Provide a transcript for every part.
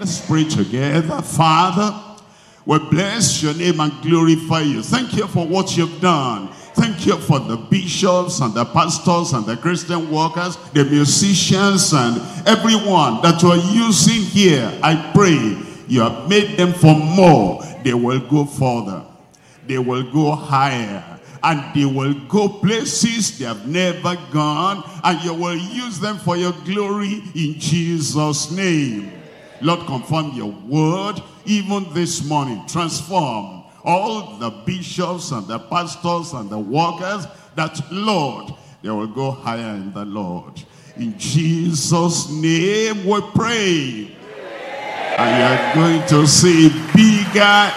Let's pray together. Father, we bless your name and glorify you. Thank you for what you've done. Thank you for the bishops and the pastors and the Christian workers, the musicians and everyone that you are using here. I pray you have made them for more. They will go further. They will go higher. And they will go places they have never gone. And you will use them for your glory in Jesus' name. Lord, confirm your word even this morning. Transform all the bishops and the pastors and the workers, that, Lord, they will go higher in the Lord. In Jesus' name we pray. And you are going to say bigger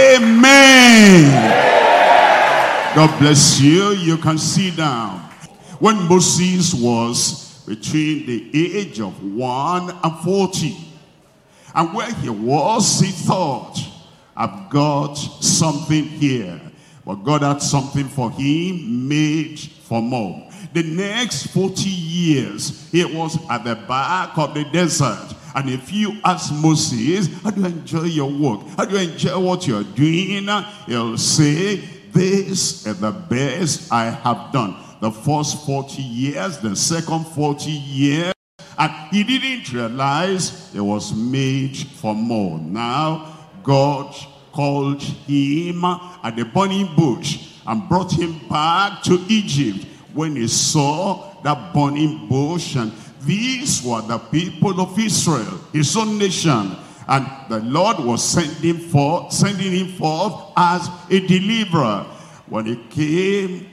amen. God bless you. You can sit down. When Moses was between the age of 1 and 40, and where he was, he thought, I've got something here. But God had something for him made for more. The next 40 years, he was at the back of the desert. And if you ask Moses, how do you enjoy your work? How do you enjoy what you're doing? He'll say, this is the best I have done. The first 40 years, the second 40 years. And he didn't realize it was made for more. Now, God called him at the burning bush and brought him back to Egypt when he saw that burning bush. And these were the people of Israel, his own nation. And the Lord was sending him forth as a deliverer. When he came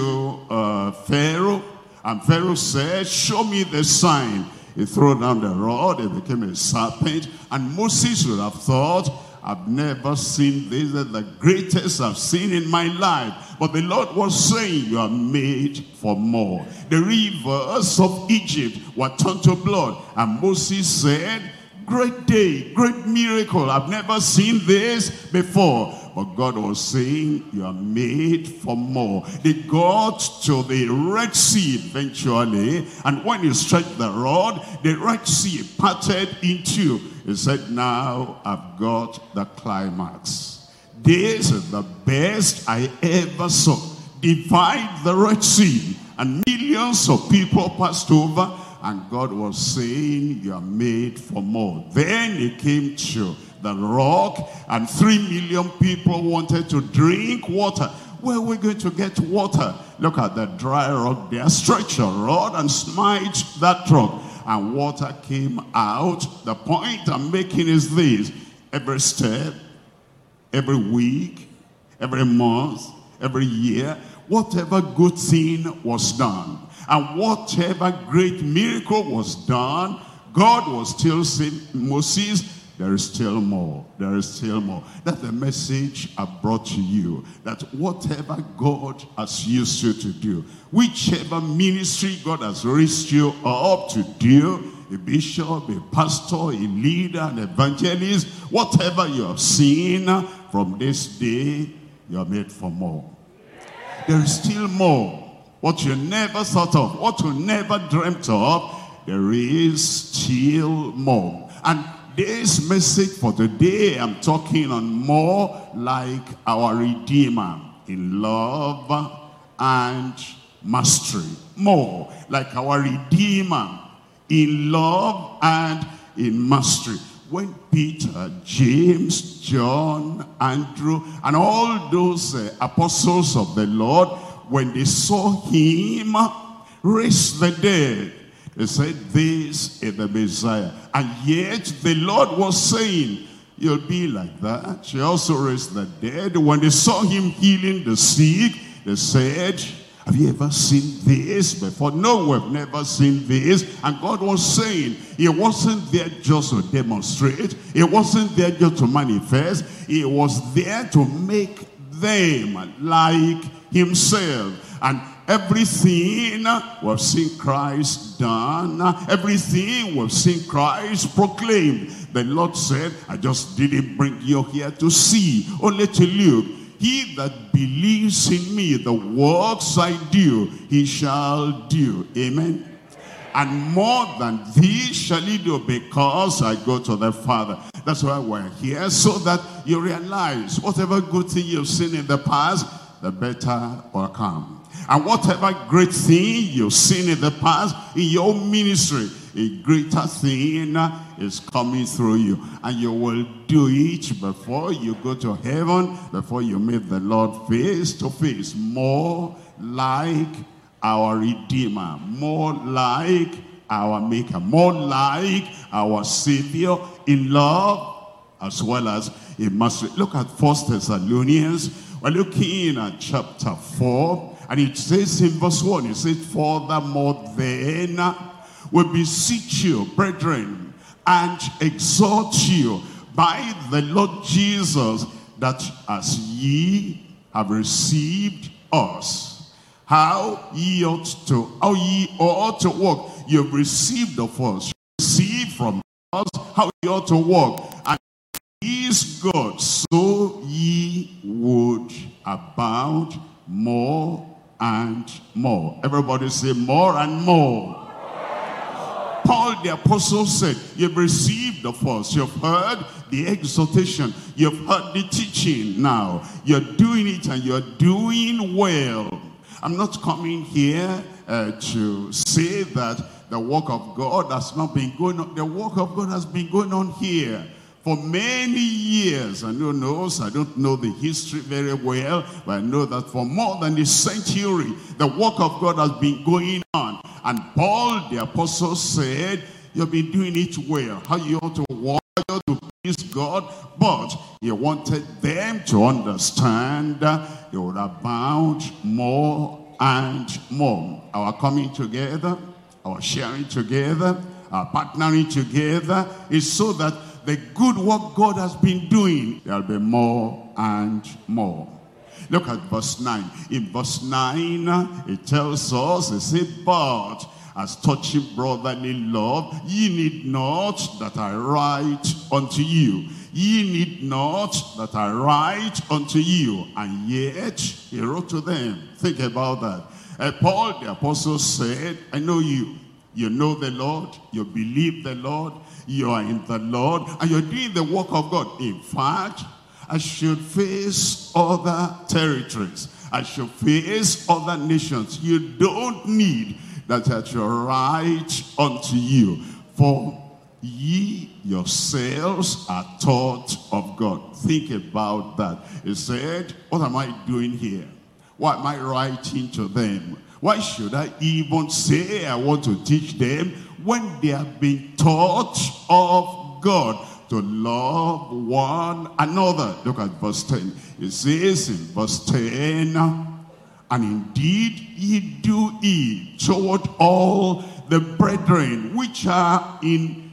to Pharaoh, and Pharaoh said, show me the sign. He threw down the rod, it became a serpent. And Moses would have thought, I've never seen this, is the greatest I've seen in my life. But the Lord was saying, you are made for more. The rivers of Egypt were turned to blood. And Moses said, great day, great miracle. I've never seen this before. But God was saying, you are made for more. They got to the Red Sea eventually. And when he stretched the rod, the Red Sea parted in two. He said, now I've got the climax. This is the best I ever saw. Divide the Red Sea. And millions of people passed over. And God was saying, you are made for more. Then he came to the rock, and 3 million people wanted to drink water. Where are we going to get water? Look at the dry rock there. Stretch a rod and smite that rock, and water came out. The point I'm making is this: every step, every week, every month, every year, whatever good thing was done, and whatever great miracle was done, God was still saying, Moses, there is still more. There is still more. That's the message I brought to you. That whatever God has used you to do, whichever ministry God has raised you up to do, a bishop, a pastor, a leader, an evangelist, whatever you have seen, from this day, you are made for more. There is still more. What you never thought of, what you never dreamt of, there is still more. And this message for today, I'm talking on more like our Redeemer in love and mastery. More like our Redeemer in love and in mastery. When Peter, James, John, Andrew, and all those apostles of the Lord, when they saw him raise the dead, they said, this is the Messiah. And yet the Lord was saying, you'll be like that. He also raised the dead. When they saw him healing the sick, they said, have you ever seen this before? No, we've never seen this. And God was saying, he wasn't there just to demonstrate. He wasn't there just to manifest. He was there to make them like himself. And everything we've seen Christ done, everything we've seen Christ proclaimed. The Lord said, I just didn't bring you here to see, only to look. He that believes in me, the works I do, he shall do. Amen. And more than this shall he do, because I go to the Father. That's why we're here, so that you realize whatever good thing you've seen in the past, the better will come. And whatever great thing you've seen in the past, in your ministry, a greater thing is coming through you. And you will do it before you go to heaven, before you meet the Lord face to face. More like our Redeemer, more like our Maker, more like our Savior in love as well as in mercy. Look at 1 Thessalonians. We're looking at chapter 4, and it says in verse 1, it says, furthermore then, we beseech you, brethren, and exhort you by the Lord Jesus, that as ye have received us, how ye ought to walk. You've received of us, received from us how ye ought to walk. And is God, so ye would abound more and more. Everybody say more and more. Paul the apostle said, you've received of us, you've heard the exhortation, you've heard the teaching. Now you're doing it, and you're doing well. I'm not coming here to say that the work of God has not been going on. The work of God has been going on here for many years. I don't know the history very well, but I know that for more than a century, the work of God has been going on. And Paul the apostle said, you've been doing it well. How you ought to walk, how you ought to please God. But he wanted them to understand they would abound more and more. Our coming together, our sharing together, our partnering together is so that the good work God has been doing, there'll be more and more. Look at verse 9. In verse 9, it tells us, it says, but as touching brotherly love, ye need not that I write unto you. Ye need not that I write unto you. And yet, he wrote to them. Think about that. Paul the apostle said, I know you. You know the Lord. You believe the Lord. You are in the Lord. And you're doing the work of God. In fact, I should face other territories. I should face other nations. You don't need that I shall write unto you. For ye yourselves are taught of God. Think about that. He said, what am I doing here? Why am I writing to them? Why should I even say I want to teach them when they have been taught of God to love one another? Look at verse 10. It says in verse 10, and indeed ye do it toward all the brethren which are in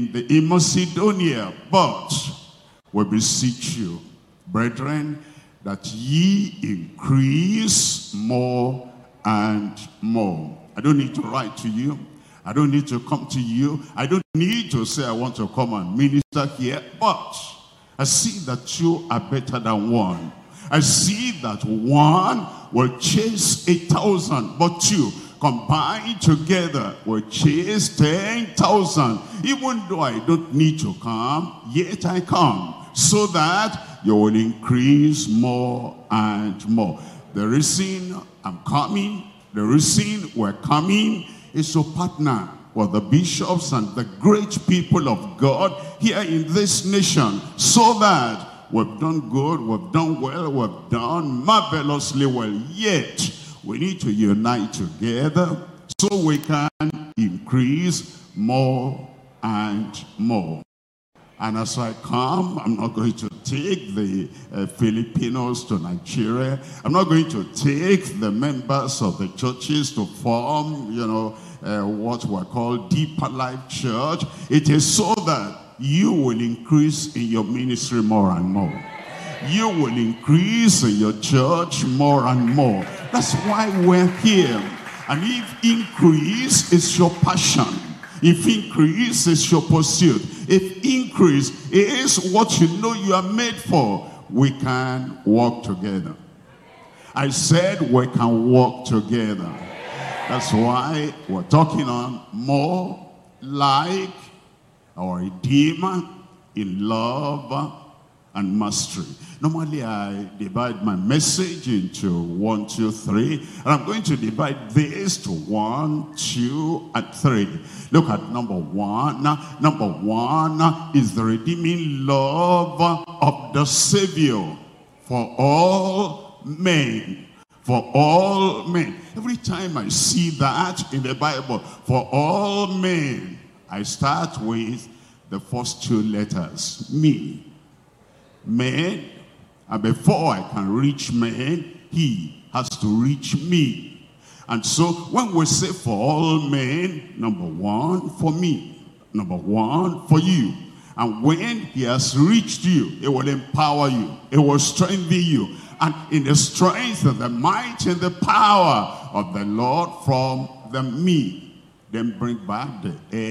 Macedonia. But we beseech you, brethren, that ye increase more and more. I don't need to write to you. I don't need to come to you. I don't need to say I want to come and minister here. But I see that two are better than one. I see that one will chase 1,000, but two combined together will chase 10,000. Even though I don't need to come, yet I come, so that you will increase more and more. The reason I'm coming, the reason we're coming is to partner with the bishops and the great people of God here in this nation, so that we've done good, we've done well, we've done marvelously well. Yet, we need to unite together so we can increase more and more. And as I come, I'm not going to take the Filipinos to Nigeria. I'm not going to take the members of the churches to form, what we call Deeper Life Church. It is so that you will increase in your ministry more and more. You will increase in your church more and more. That's why we're here. And if increase is your passion, if increase is your pursuit, if increase is what you know you are made for, we can walk together. I said we can walk together. That's why we're talking on more like our Redeemer in love and mastery. Normally I divide my message into 1, 2, 3, and I'm going to divide this to 1, 2, and 3. Look at number 1. Number 1 is the redeeming love of the Savior for all men. For all men. Every time I see that in the Bible, for all men, I start with the first 2 letters, me. Men, and before I can reach men, he has to reach me. And so when we say for all men, number 1 for me, number 1 for you. And when he has reached you, it will empower you, it will strengthen you. And in the strength and the might and the power of the Lord from the me, then bring back the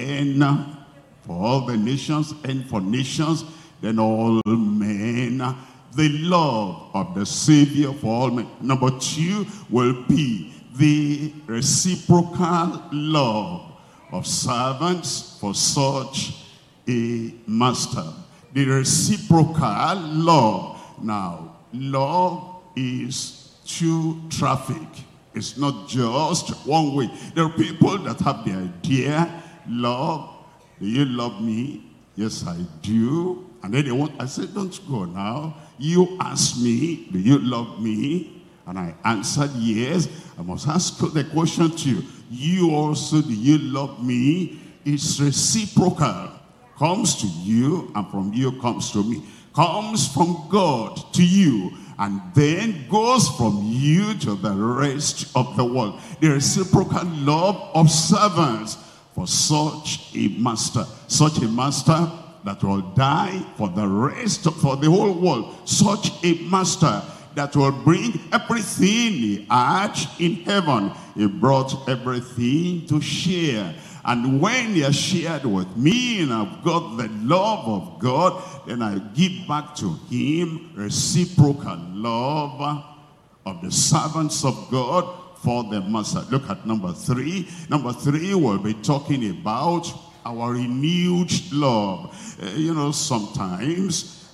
N for all the nations, and for nations, then all men, the love of the Savior for all men. Number 2 will be the reciprocal love of servants for such a master. The reciprocal love. Now, love is true traffic. It's not just one way. There are people that have the idea, love, do you love me? Yes, I do. And then they want, I said, don't go now. You ask me, do you love me? And I answered yes. I must ask the question to you. You also, do you love me? It's reciprocal. Comes to you, and from you comes to me. Comes from God to you, and then goes from you to the rest of the world. The reciprocal love of servants for such a master that will die for the rest, for the whole world. Such a master that will bring everything he had in heaven. He brought everything to share. And when he has shared with me and I've got the love of God, then I give back to him reciprocal love of the servants of God for the master. Look at number 3. Number 3, we'll be talking about our renewed love. Sometimes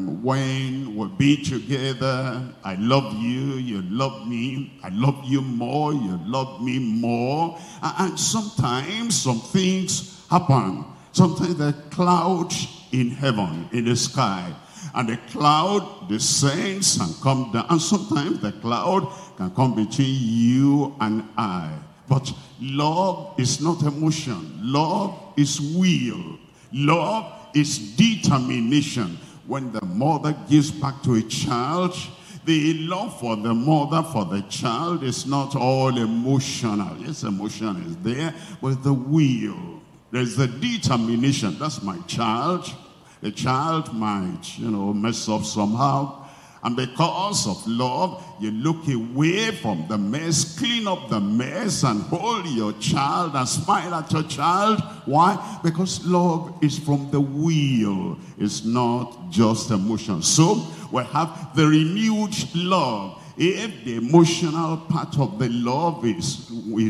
when we'll be together, I love you, you love me, I love you more, you love me more. And sometimes some things happen. Sometimes there are clouds in heaven, in the sky, and the cloud descends and comes down. And sometimes the cloud can come between you and I. But love is not emotion. Love is will. Love is determination. When the mother gives back to a child, the love for the mother, for the child is not all emotional. Yes, emotion is there, but the will. There's the determination. That's my child. The child might, mess up somehow. And because of love, you look away from the mess, clean up the mess, and hold your child and smile at your child. Why? Because love is from the will. It's not just emotion. So we have the renewed love. If the emotional part of the love is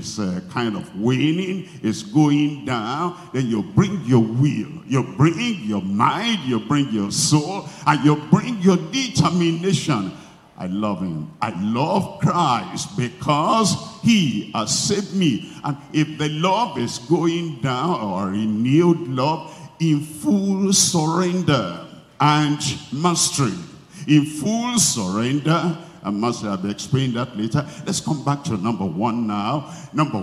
kind of waning, is going down, then you bring your will, you bring your mind, you bring your soul, and you bring your determination. I love him. I love Christ because he has saved me. And if the love is going down, or renewed love, in full surrender and mastery, in full surrender and mastery. I'll explain that later. Let's come back to number 1 now. Number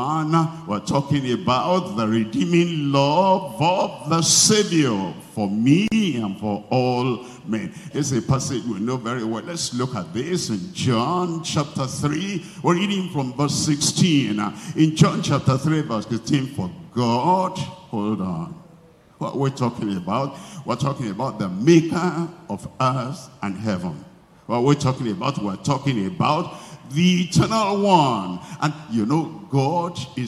1, we're talking about the redeeming love of the Savior for me and for all men. It's a passage we know very well. Let's look at this in John chapter 3. We're reading from verse 16. In John chapter 3, verse 16, for God, hold on. What we're talking about? We're talking about the maker of earth and heaven. What we're talking about the eternal one. And God is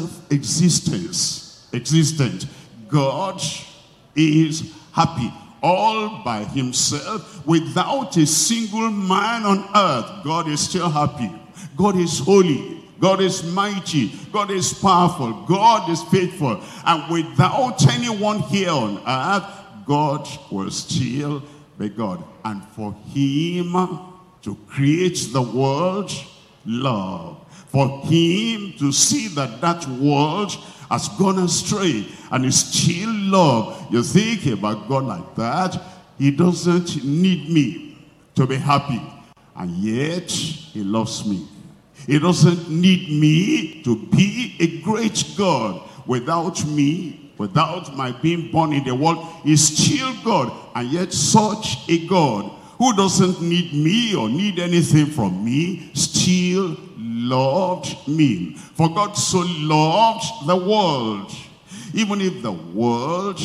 existent. God is happy all by himself without a single man on earth. God is still happy. God is holy. God is mighty, God is powerful, God is faithful. And without anyone here on earth, God will still be God. And for him to create the world, love. For him to see that that world has gone astray and is still love. You think about God like that, he doesn't need me to be happy. And yet, he loves me. He doesn't need me to be a great God. Without me, without my being born in the world, he's still God. And yet, such a God who doesn't need me or need anything from me, still loved me. For God so loved the world. Even if the world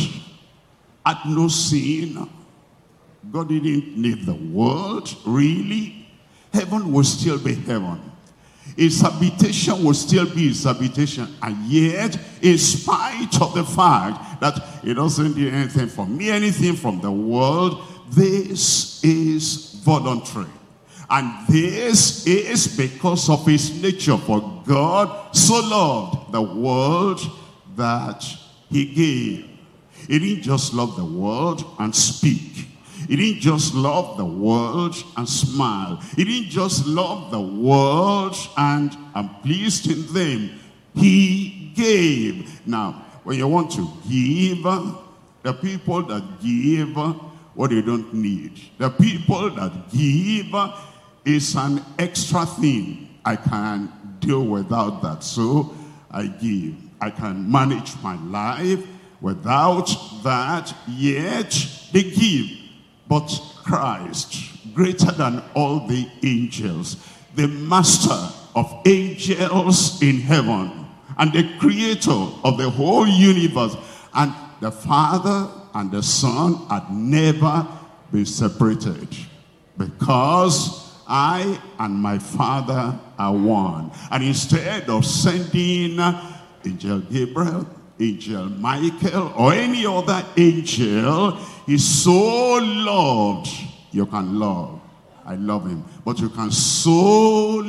had no sin, God didn't need the world, really. Heaven will still be heaven. His habitation will still be his habitation. And yet, in spite of the fact that he doesn't do anything from me, anything from the world, this is voluntary. And this is because of his nature. For God so loved the world that he gave. He didn't just love the world and speak. He didn't just love the world and smile. He didn't just love the world and I'm pleased in them. He gave. Now, when you want to give, the people that give what they don't need. The people that give is an extra thing. I can deal without that, so I give. I can manage my life without that, yet they give. But Christ, greater than all the angels, the master of angels in heaven, and the creator of the whole universe, and the Father and the Son had never been separated, because I and my Father are one. And instead of sending Angel Gabriel, Angel Michael, or any other angel, he so loved. You can love. I love him. But you can so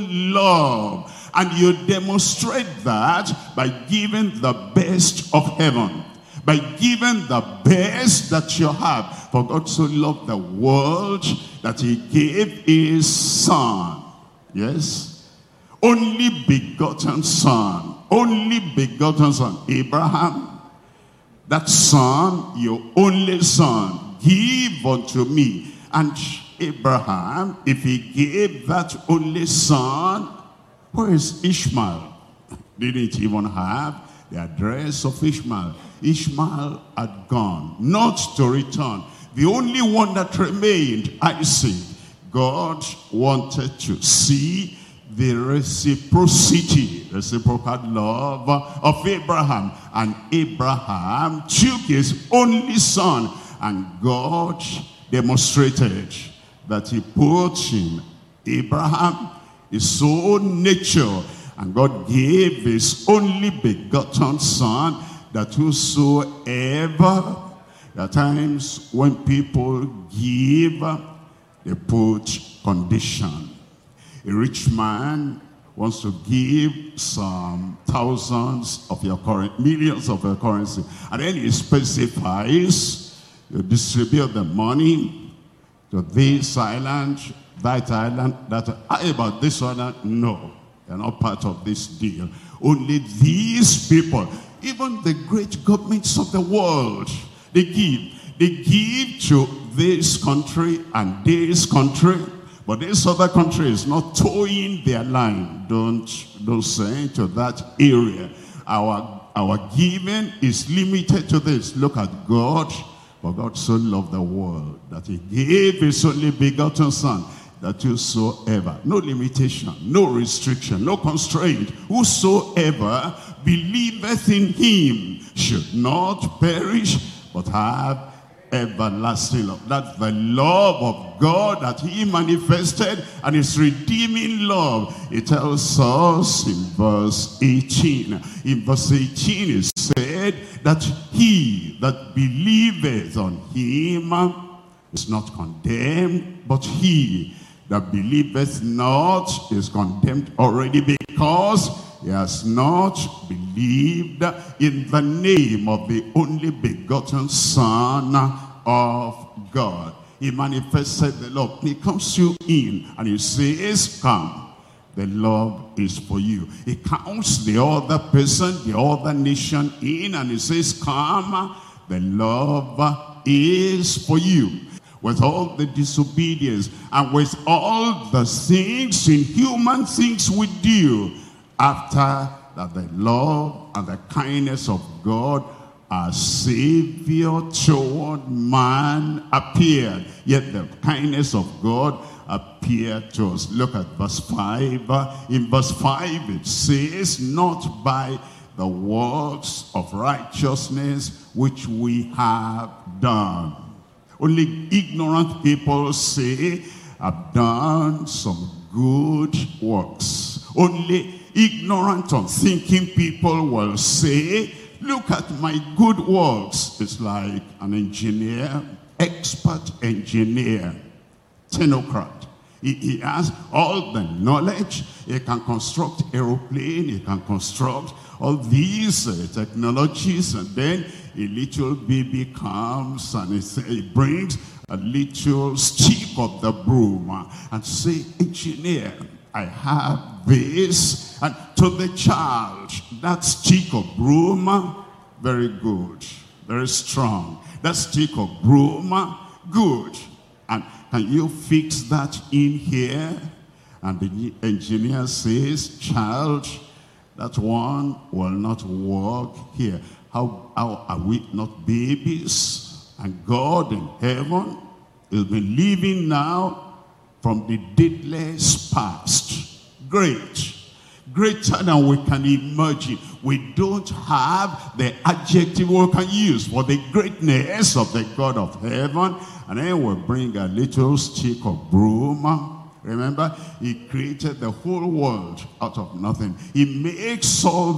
love. And you demonstrate that by giving the best of heaven. By giving the best that you have. For God so loved the world that he gave his son. Yes? Only begotten son. Only begotten son. Abraham, that son, your only son, give unto me. And Abraham, if he gave that only son, where is Ishmael? Didn't even have the address of Ishmael. Ishmael had gone, not to return. The only one that remained, Isaac. God wanted to see the reciprocity, reciprocal love of Abraham. And Abraham took his only son, and God demonstrated that he put in Abraham his own nature, and God gave his only begotten son, that whosoever, at times when people give, they put condition. A rich man wants to give some thousands of your currency, millions of your currency, and then he specifies, you distribute the money to this island, that island, that. How about this island? No, they're not part of this deal. Only these people, even the great governments of the world, they give. They give to this country and this country. But this other country is not towing their line. Don't send to that area. Our giving is limited to this. Look at God. For God so loved the world that he gave his only begotten son, that whosoever, no limitation, no restriction, no constraint, whosoever believeth in him should not perish, but have everlasting love. That's the love of God that he manifested, and his redeeming love. It tells us in verse 18. In verse 18 it said that he that believeth on him is not condemned, but he that believeth not is condemned already, because he has not believed in the name of the only begotten Son of God. He manifested the love. He comes you in and he says, come. The love is for you. He counts the other person, the other nation in, and he says, come, the love is for you. With all the disobedience and with all the things, inhuman things we do, after that the love and the kindness of God, our Savior toward man, appeared. Yet the kindness of God appeared to us. Look at verse 5. In verse 5 it says, not by the works of righteousness which we have done. Only ignorant people say, I've done some good works. Only ignorant, unthinking people will say, look at my good works. It's like an engineer, expert engineer, technocrat. He has all the knowledge. He can construct aeroplane. He can construct all these technologies. And then a little baby comes and he brings a little stick of the broom and say, engineer, I have this. And to the child, that stick of broom, very good, very strong. That stick of broom, good. And can you fix that in here? And the engineer says, child, that one will not work here. How are we not babies? And God in heaven has been living now from the dadeless past. Great. Greater than we can imagine. We don't have the adjective we can use for the greatness of the God of heaven. And then we'll bring a little stick of broom. Remember, he created the whole world out of nothing. He makes all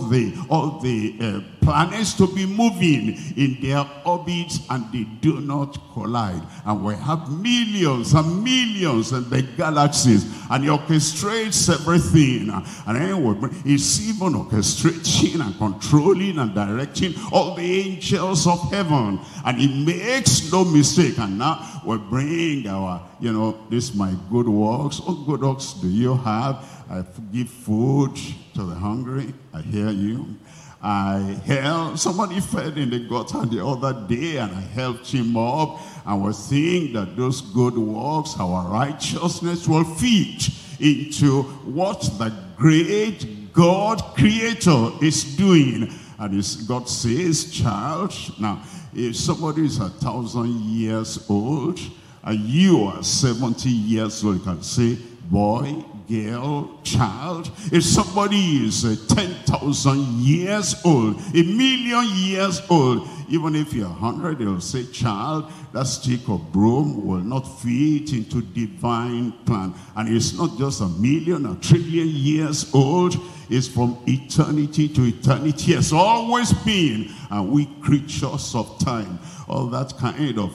the planets to be moving in their orbits, and they do not collide. And we have millions and millions in the galaxies, and he orchestrates everything. And then he's even orchestrating and controlling and directing all the angels of heaven. And he makes no mistake. And now we bring our, this my good works. What good works do you have? I give food to the hungry. I hear you. I helped somebody fed in the gutter the other day, and I helped him up. And we think that those good works, our righteousness, will fit into what the great God Creator is doing. And God says, child, now if somebody is 1,000 years old and you are 70 years old, you can say, boy, girl, child. If somebody is 10,000 years old, 1,000,000 years old, even if you're 100, they'll say, child, that stick of broom will not fit into divine plan. And it's not just 1,000,000 or 1,000,000,000 years old. It's from eternity to eternity. It's always been. And we creatures of time, all that kind of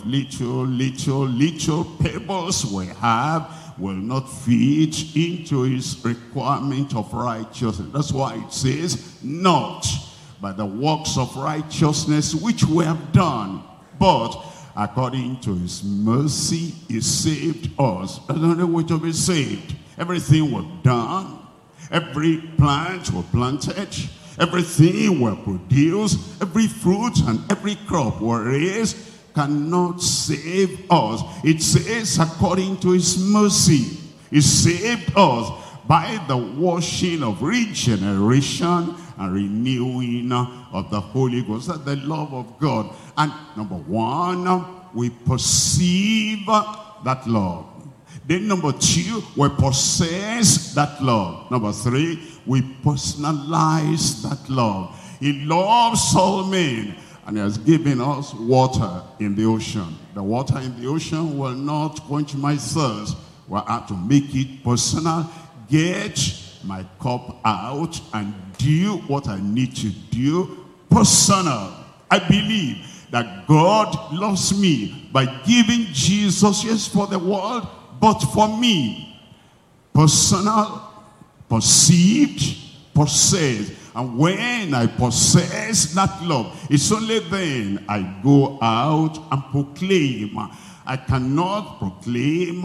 little pebbles we have will not fit into his requirement of righteousness. That's why it says, not by the works of righteousness which we have done, but according to his mercy, he saved us. That's the only way to be saved. Everything we've done, every plant we planted, everything we produce, every fruit and every crop we raise, cannot save us. It says according to his mercy, he saved us by the washing of regeneration and renewing of the Holy Ghost. That's the love of God. And number one, we perceive that love. Then number two, we possess that love. Number three, we personalize that love. He loves all men, and he has given us water in the ocean. The water in the ocean will not quench my thirst. We have to make it personal. Get my cup out and do what I need to do personal. I believe that God loves me by giving Jesus, yes, for the world, but for me. Personal, perceived, possess. And when I possess that love, it's only then I go out and proclaim. I cannot proclaim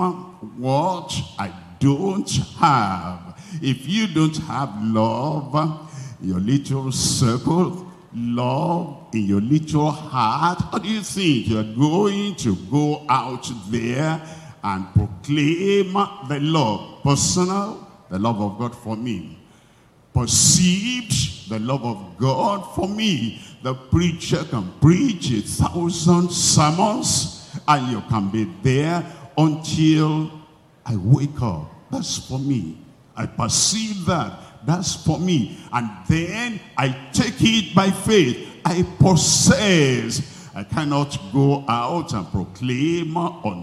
what I don't have. If you don't have love in your little circle, love in your little heart, how do you think you're going to go out there and proclaim the love? Personal, the love of God for me. Perceived, the love of God for me. The preacher can preach 1,000 sermons and you can be there until I wake up. That's for me. I perceive that. That's for me. And then I take it by faith. I possess. I cannot go out and proclaim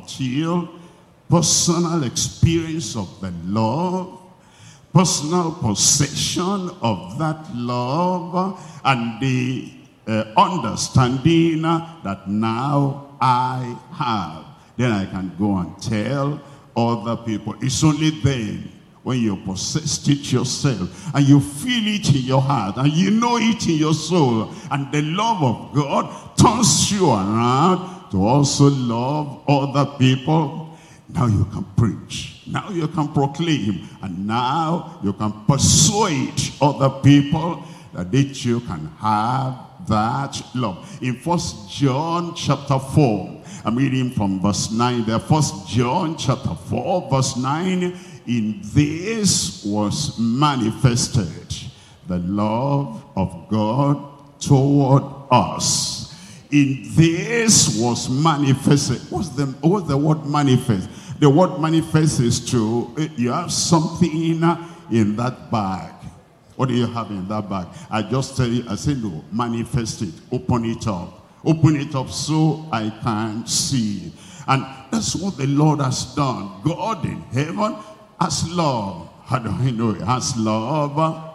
until personal experience of the love, personal possession of that love, and the understanding that now I have. Then I can go and tell other people. It's only then, when you possess it yourself, and you feel it in your heart, and you know it in your soul, and the love of God turns you around to also love other people. Now you can preach. Now you can proclaim. And now you can persuade other people that they too can have that love. In 1 John chapter 4, I'm reading from verse 9 there. 1 John chapter 4, verse 9. In this was manifested the love of God toward us. In this was manifested. What's the word manifest? The word manifest is to, you have something in that bag. What do you have in that bag? I just tell you, I say no, manifest it, open it up. Open it up so I can see it. And that's what the Lord has done. God in heaven has love. How do I know it has love?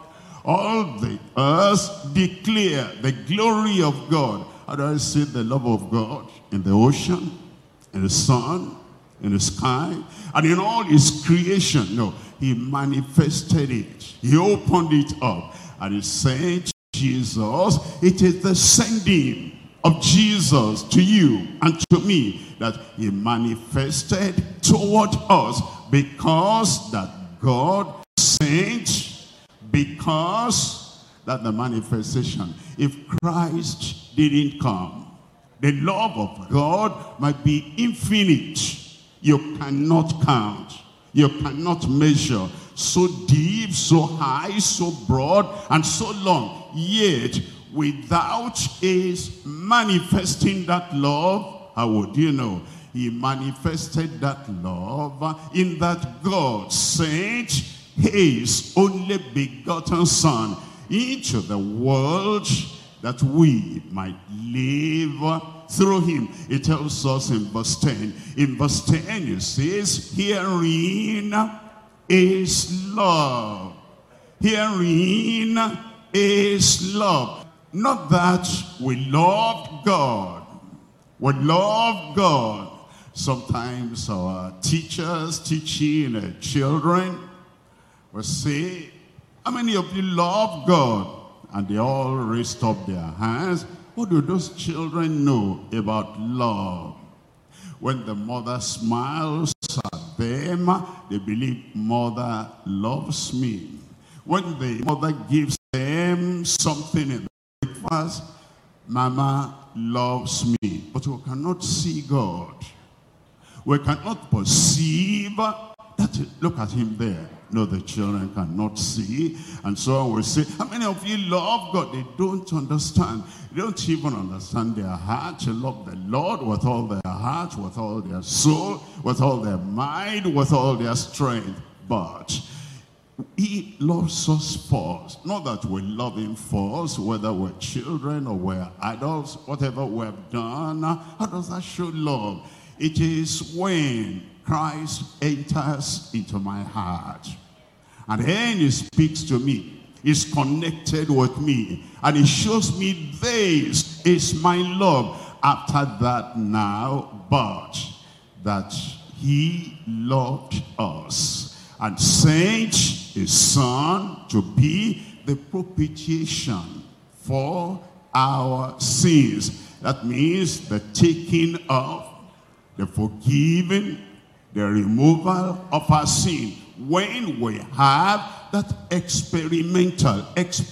All the earth declare the glory of God. How do I see the love of God? In the ocean, in the sun, in the sky, and in all his creation. No, he manifested it. He opened it up. And he sent Jesus. It is the sending of Jesus to you and to me that he manifested toward us, because that God sent, because that the manifestation. If Christ didn't come, the love of God might be infinite. You cannot count. You cannot measure. So deep, so high, so broad, and so long. Yet, without his manifesting that love, how would you know? He manifested that love in that God sent his only begotten Son into the world that we might live through him. It tells us in verse 10. In verse 10 it says, herein is love. Herein is love. Not that we loved God. We love God. Sometimes our teachers teaching children will say, how many of you love God? And they all raised up their hands. What do those children know about love? When the mother smiles at them, they believe mother loves me. When the mother gives them something in the breakfast, mama loves me. But we cannot see God. We cannot perceive that. Look at him there. No, the children cannot see. And so I will say, how many of you love God? They don't understand. They don't even understand their heart. They love the Lord with all their heart, with all their soul, with all their mind, with all their strength. But he loves us first. Not that we love him first, whether we're children or we're adults, whatever we have done. How does that show love? It is when Christ enters into my heart. And then he speaks to me. He's connected with me. And he shows me this is my love. After that now, but that he loved us and sent his Son to be the propitiation for our sins. That means the taking of, the forgiving, the removal of our sin. When we have that experiential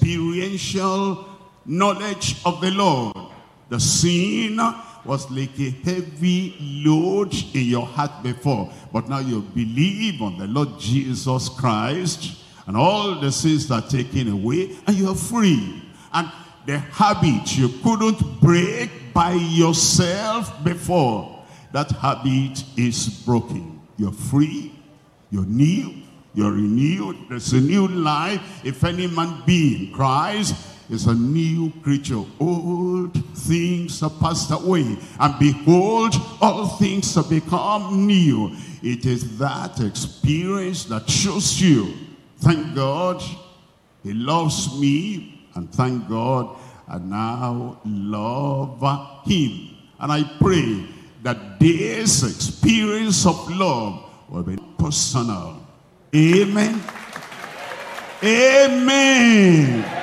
knowledge of the Lord, the sin was like a heavy load in your heart before, but now you believe on the Lord Jesus Christ, and all the sins are taken away, and you're free. And the habit you couldn't break by yourself before, that habit is broken. You're free, you're new, you're renewed. There's a new life. If any man be in Christ, is a new creature. Old things are passed away, and behold, all things have become new. It is that experience that shows you, thank God, he loves me, and thank God, I now love him. And I pray that this experience of love will be personal. Amen. Amen.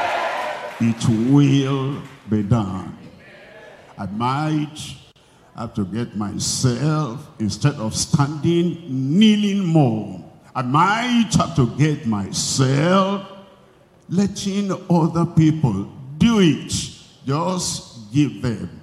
It will be done. I might have to get myself, instead of standing, kneeling more. I might have to get myself letting other people do it. Just give them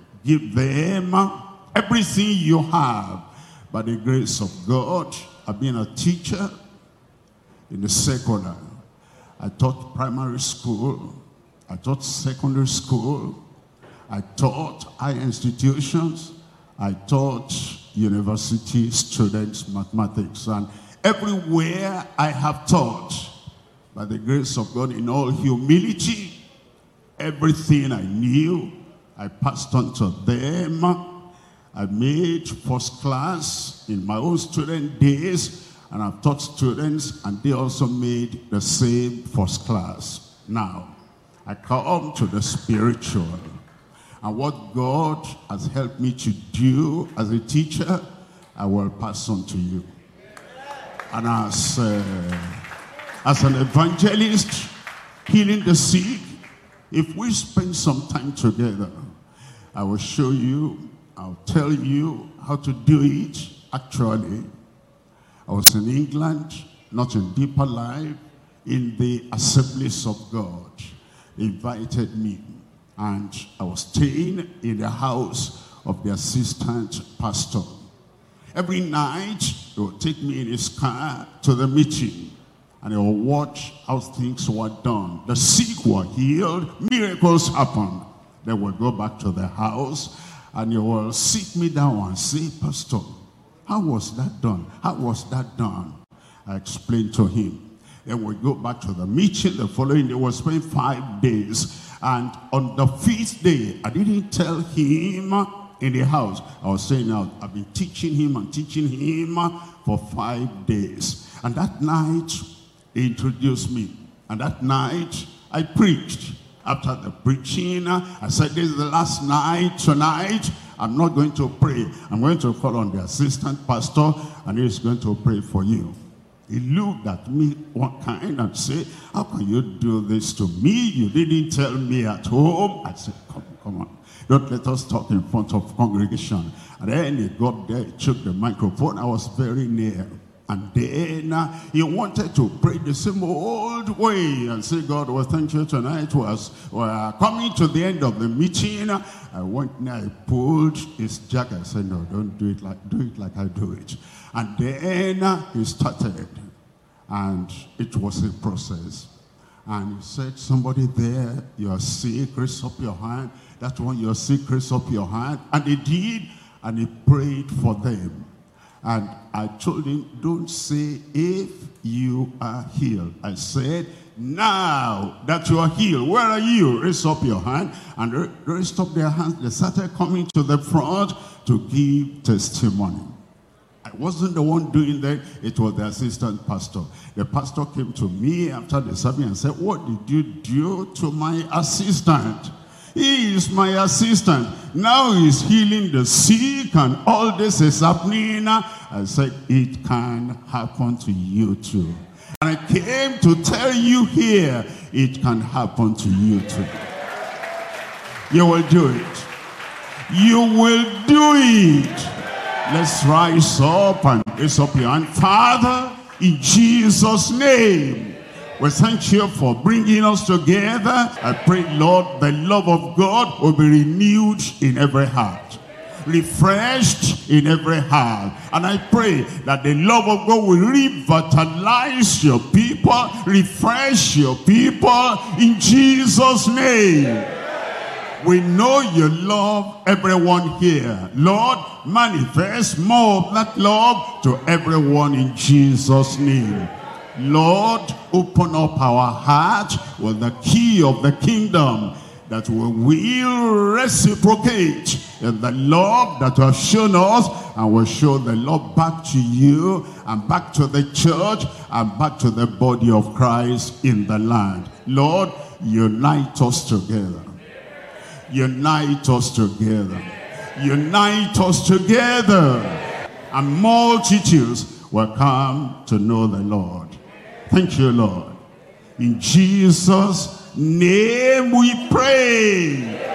everything you have. By the grace of God, I've been a teacher in the secular. I taught primary school. I taught secondary school. I taught high institutions. I taught university students mathematics. And everywhere I have taught, by the grace of God, in all humility, everything I knew, I passed on to them. I made first class in my own student days, and I've taught students, and they also made the same first class. Now, I come to the spiritual, and what God has helped me to do as a teacher, I will pass on to you. And as an evangelist, healing the sick, if we spend some time together, I will show you, I'll tell you how to do it. Actually, I was in England, not in Deeper Life, in the Assemblies of God. They invited me, and I was staying in the house of the assistant pastor. Every night, he would take me in his car to the meeting, and he would watch how things were done. The sick were healed, miracles happened. Then we'll go back to the house, and he will sit me down and say, Pastor, how was that done? How was that done? I explained to him. Then we go back to the meeting. The following day, we spent 5 days. And on the 5th day, I didn't tell him in the house. I was saying, I've been teaching him and teaching him for 5 days. And that night, he introduced me. And that night, I preached. After the preaching, I said, this is the last night. Tonight, I'm not going to pray. I'm going to call on the assistant pastor, and he's going to pray for you. He looked at me one kind and said, how can you do this to me? You didn't tell me at home. I said, come on. Don't let us talk in front of congregation. And then he got up there, he took the microphone. I was very near. And then he wanted to pray the same old way and say, God, well, thank you tonight. We're coming to the end of the meeting. I went near, I pulled his jacket. I said, no, don't do it like I do it. And then he started. And it was a process. And he said, somebody there, you're sick, raise up your hand. That one, you're sick, raise up your hand. And he did, and he prayed for them. And I told him, don't say if you are healed. I said, now that you are healed, where are you? Raise up your hand. And raised up their hands. They started coming to the front to give testimony. I wasn't the one doing that. It was the assistant pastor. The pastor came to me after the service and said, what did you do to my assistant? He is my assistant. Now he's healing the sick and all this is happening. I said, it can happen to you too. And I came to tell you here, it can happen to you too. You will do it. You will do it. Let's rise up and raise up your hand. Father, in Jesus' name, we thank you for bringing us together. I pray, Lord, the love of God will be renewed in every heart, refreshed in every heart. And I pray that the love of God will revitalize your people, refresh your people in Jesus' name. We know you love everyone here. Lord, manifest more of that love to everyone in Jesus' name. Lord, open up our heart with the key of the kingdom, that we will reciprocate in the love that you have shown us, and we'll show the love back to you and back to the church and back to the body of Christ in the land. Lord, unite us together. Unite us together. Unite us together. And multitudes will come to know the Lord. Thank you, Lord. In Jesus' name we pray.